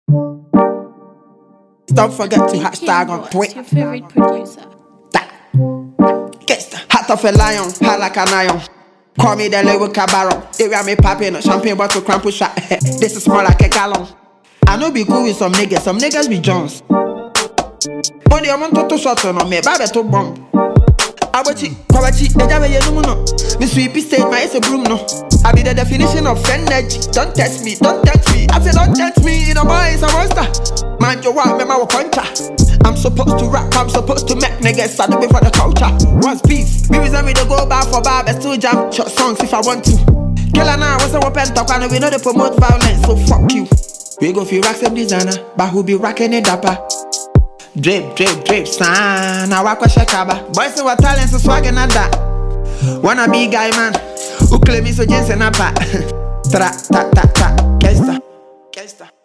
Don't forget to hashtag on Twitter. Your favorite producer. Gangsta. Hat of a lion, high like an iron. Call me the lyrical baron. They got me popping a champagne bottle, crumple shot. This is more like a gallon. I know be cool with some niggas be Jones. Only I want to shot on me, baby to bomb. Abachi, Kwabachi, Ejabe Yenuno. Miss Sweepy state, my is a broom no. I be the definition of energy. Don't test me, don't tempt me. I said don't tempt me, in a boy is a monster. Man, you want me, my puncher. I'm supposed to rap, I'm supposed to make niggas sad before the culture. Once peace, me reason me to go bar for bar, but still jam short songs if I want to. Killer now, what's a weapon talk, and we know they promote violence, so fuck you. We go feel racks up designer, but who be rocking it dapper? Drip, son. I walk with Shakaba. Boys say what talent so swaggin' at that. Wanna be guy man who claim me so Jensen apart. Tra ta ta ta. Kesta.